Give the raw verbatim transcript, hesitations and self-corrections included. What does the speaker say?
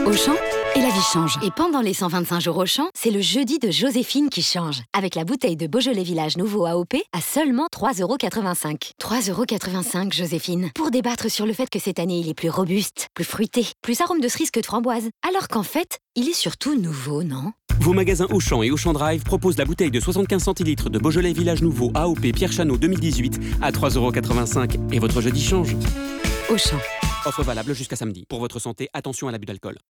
Auchan, et la vie change. Et pendant les cent vingt-cinq jours Auchan, c'est le jeudi de Joséphine qui change. Avec la bouteille de Beaujolais Village Nouveau A O P à seulement trois euros quatre-vingt-cinq. trois euros quatre-vingt-cinq, Joséphine. Pour débattre sur le fait que cette année, il est plus robuste, plus fruité, plus arôme de cerise que de framboise. Alors qu'en fait, il est surtout nouveau, non? Vos magasins Auchan et Auchan Drive proposent la bouteille de soixante-quinze centilitres de Beaujolais Village Nouveau A O P Pierre Chanot deux mille dix-huit à trois euros quatre-vingt-cinq. Et votre jeudi change. Auchan. Offre valable jusqu'à samedi. Pour votre santé, attention à l'abus d'alcool.